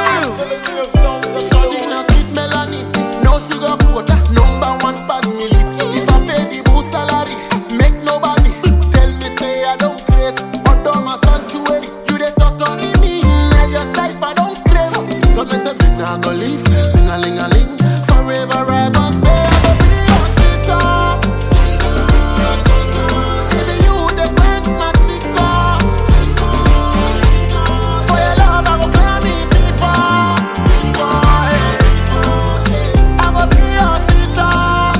Sardina sweet Melanie, no sugar quota, number one pan me list. If I pay the boost salary, make nobody tell me say I don't craze. Although my sanctuary, you dey torturing me. Now your life I don't crave. So me say me nah go leave, ling-a-ling-a-ling. Forever I gon' stay. I go be your sweetheart. Even you the quench my chica. For your love I go call me people. I go be your sweetheart.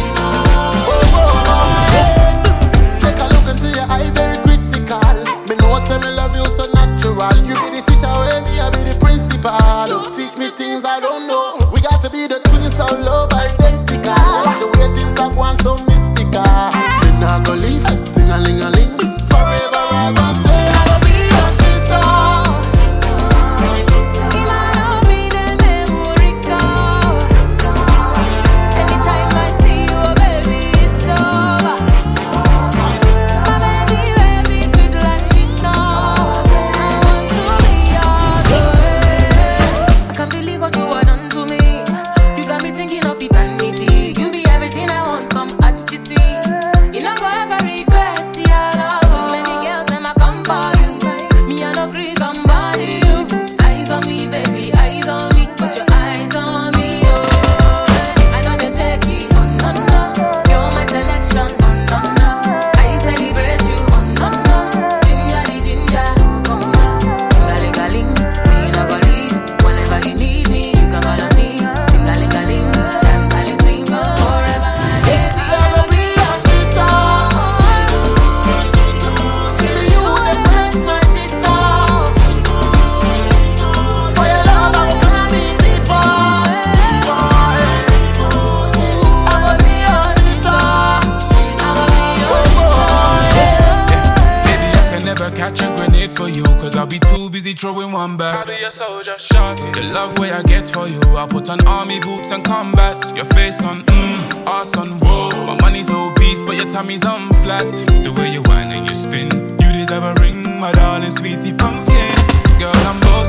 Take a look into your eye, very critical. Me know say me love you so natural. You be the teacher, where me I be the principal. Teach me things I don't know. We got to be the twins of love, identical. The way things are going so mystical. Me nah go leave, ting-a-ling-a-ling. Forever I gon' stay. I go be your sweetheart. Anytime I see you, baby, it's over. My baby, sweet like shit on. I want to be yours, I can't believe what you have done to me. You got me thinking of eternity. You be everything I want, come at you see. You not go ever regret, yeah, love. Many girls them I come for you. Me I no agree, come body you. Eyes on me, baby, eyes on me. Put your eyes on me, oh. I know they're shaky, oh no no. You're my selection, oh no no. I celebrate you, oh no no. Ginger, the ginger, come on. Ting-a-ling-a-ling, me never leave. Whenever you need me, you can call on me. Ting-a-ling-a-ling, dance all you swing. Forever my baby, I go be your sweetheart. Even you the quench my chica. For your love I go call me people. I go be your sweetheart. I go be your sweetheart. Baby, I can never catch a grenade for you, cause I'll be too busy throwing one back. I'll be a soldier, shorty. The love way I get for you, I put on army boots and combat. Your face on, ass on, whoa. My money's obese, but your tummy's on flat. The way you whine and you spin, you deserve a ring, my darling sweetie pumpkin. Girl, I'm both